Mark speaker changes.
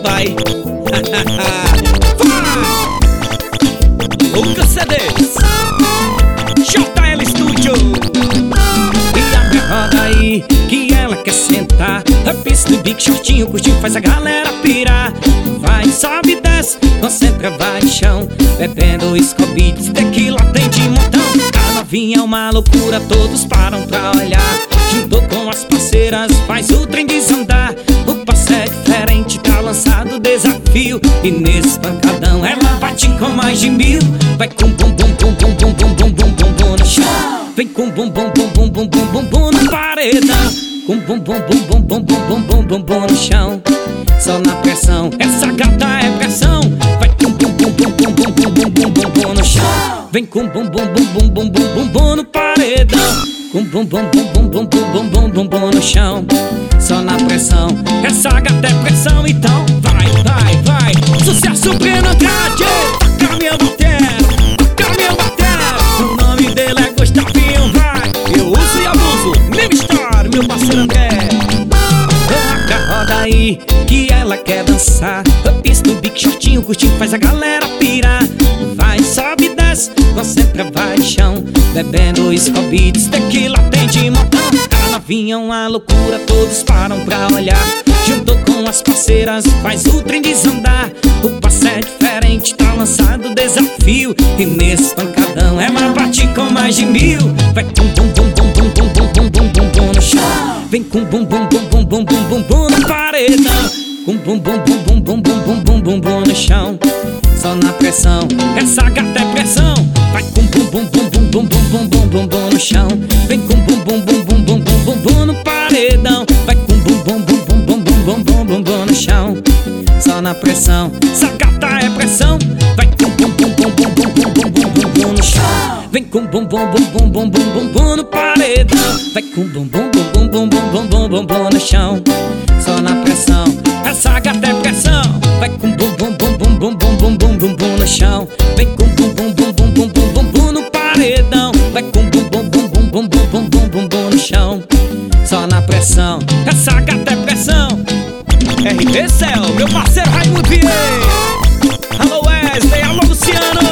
Speaker 1: vai. Lucas CDs, JL Studio. E abre a roda aí, que ela quer sentar. A pista do bico shortinho, curtinho, faz a galera pirar. Vai, sobe e desce, concentra, vai no chão. Bebendo Scobits, tequila tem de montão. A novinha é uma loucura, todos param pra olhar. Juntou com as parceiras, faz o trem desandar. O passo é diferente, tá lançado o desafio. E nesse pancadão ela bate com mais de 1000. Vai com bum bum bum bum bum bum bum bum bum bum no chão. Vem com bum bum bum bum bum bum bum bum no paredão. Com bum bum bum bum bum bum bum bum bum bum no chão. Só na pressão, essa gata é pressão. Vai com bum bum bum bum bum bum bum bum bum bum no chão. Vem com bum bum bum bum bum bum bum bum no paredão. Com bum bum bum bum bum bum bum bum bum bum no chão. Só na pressão, essa gata é pressão. Então vai, vai, vai. Sucesso pleno Andrade. Toca meu batera, toca meu batera. O nome dele é Gustavinho, vai. Eu uso e abuso, meu história, meu parceiro André. Roda aí, que ela quer dançar. A pista do bico shortinho, curtinho, faz a galera pirar. Vai, sobe e desce, concentra, vai no chão. Bebendo Scobits, tequila tem de montão. A novinha é uma loucura, todos param pra olhar. Juntou com as parceiras, faz o trem desandar. O passo é diferente, tá lançado o desafio. E nesse pancadão ela bate com mais de 1000. Vai com bum bum bum bum bum bum bum bum bum bum no chão. Vem com bum bum bum bum bum bum bum bum no paredão. Com bum bum bum bum bum bum bum bum bum bum no chão. Só na pressão, essa gata é pressão. Vai com bum bum bum bum bum bum bum bum bum bum no chão. Vem com bum bum bum bum bum bum bum bum no paredão. Vai com bum bum bum bum bum bum bum bum bum bum no chão. Só na pressão, essa gata é pressão. Vai com bum bum bum bum bum bum bum bum bum bum no chão. Vem com bum bum bum bum bum bum bum bum no paredão. Vai com bum bum bum bum bum bum bum bum bum bum no chão. Só na pressão, essa gata é pressão. Vai com bum bum bum bum bum bum bum bum bum bum no chão. Vem com bum bum bum bum bum bum bum bum no paredão. Vai com bum bum bum bum bum bum bum bum bum bum no chão. Só na pressão, essa gata é pressão. RB Cell, meu parceiro Raimundo Vieira. Alô Wesley, alô Luciano.